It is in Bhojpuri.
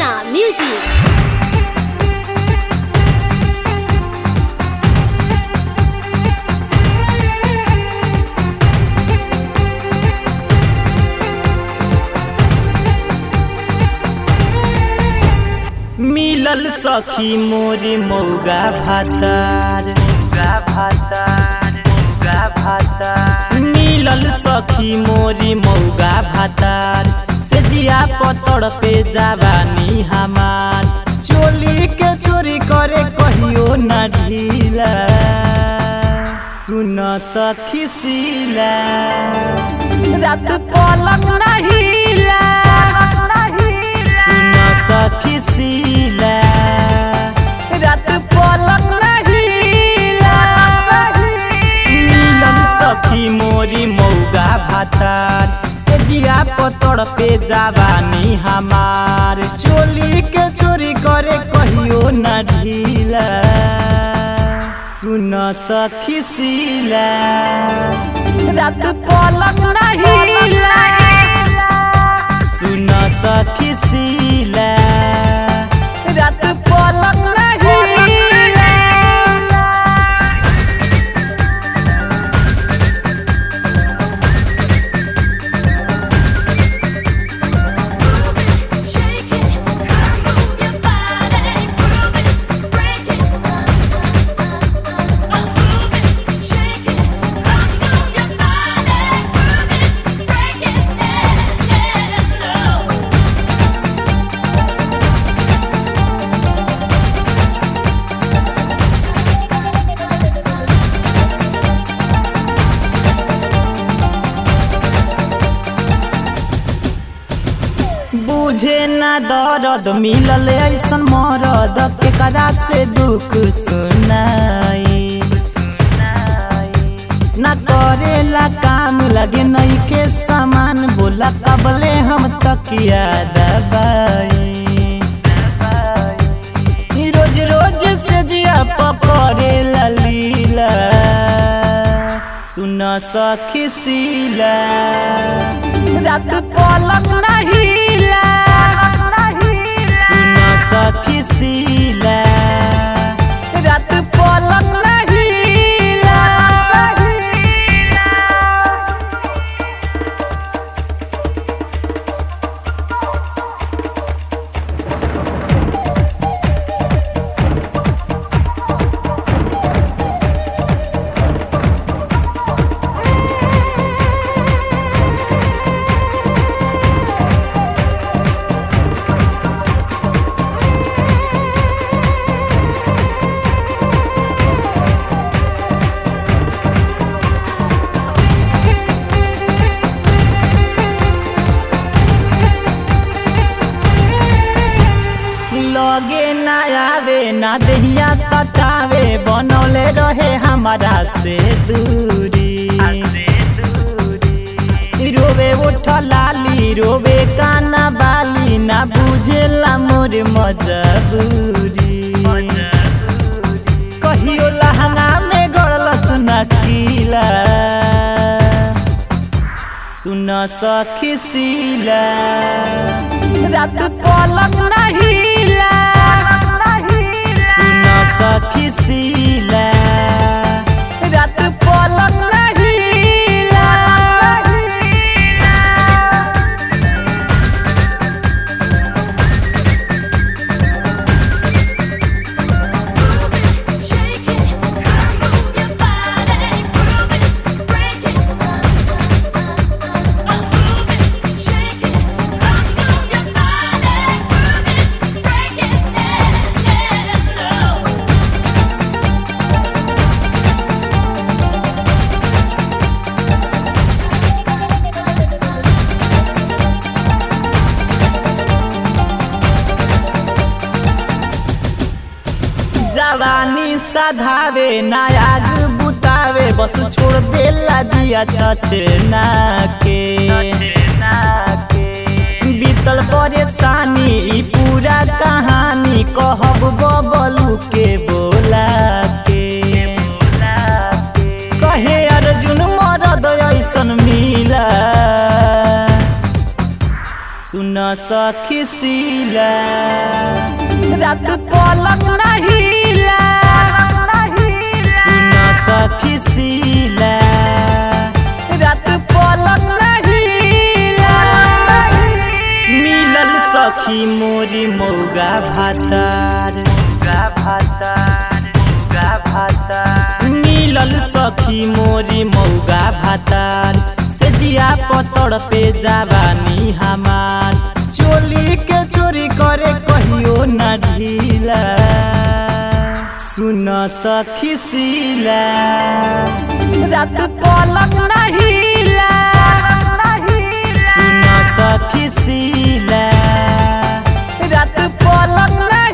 Tarana Music. मिलल सखी मोरी मौगा भातार मिलल सखी मोरी मौगा भातार से जिया पतड़ पे जवानी हमार चोली के चोरी करे कहियो न ढीला सुन सखी सीला रात पलंग न हिला सुन सखी सीला रात पलंग न हिला मिलन सखी मोरी मौगा भातार से जिया पतड़ पे जवानी हमार चोली के चोरी करे कहियो न ढीला सुन सखी सीला रात पलंग न हिला सुन सखी सीला रात पलंग न हिला बुझे ना दर्द मिलल ऐसन मरद केकरा से दुख सुनाई ना करेला काम लगे नहीं के सामान बोला कबले हम तकिया दबाई रोज रोज से जिया पकड़े लीला सुन सखी सीला रात पलंग न हिला सुन सखी सीला रात पलंग न हिला लगे ना आवे ना दहिया सतावे बनौले रहे हमारा से दूरी रोवे उठ लाली रोवे काना बाली ना बुझेला मोर मजबूरी कहियो लहंगा में गड़लस नकीला सुन सखी सीला रात पलंग न हिला सुन सखी सीला रात पलंग न हिला जवानी साधावे ना आग बुतावे बस छोड़ देला जिया छछना के बीतल परेशानी ई पूरा कहानी कहब बबलू के बोला के कहे अर्जुन मरद ऐसन मिला सुन सखी सीला रात पलंग नहिला सुन सखी सीला रात पलंग नहिला मिलल सखी मोरी मौगा भातार मिलल सखी मोरी मौगा भातार से जिया पतड़ पे जवानी हमार चोली के चोरी करे कहियो न ढीला सुन सखी सीला रात पलंग नहिला सुन सखी सीला रात पलंग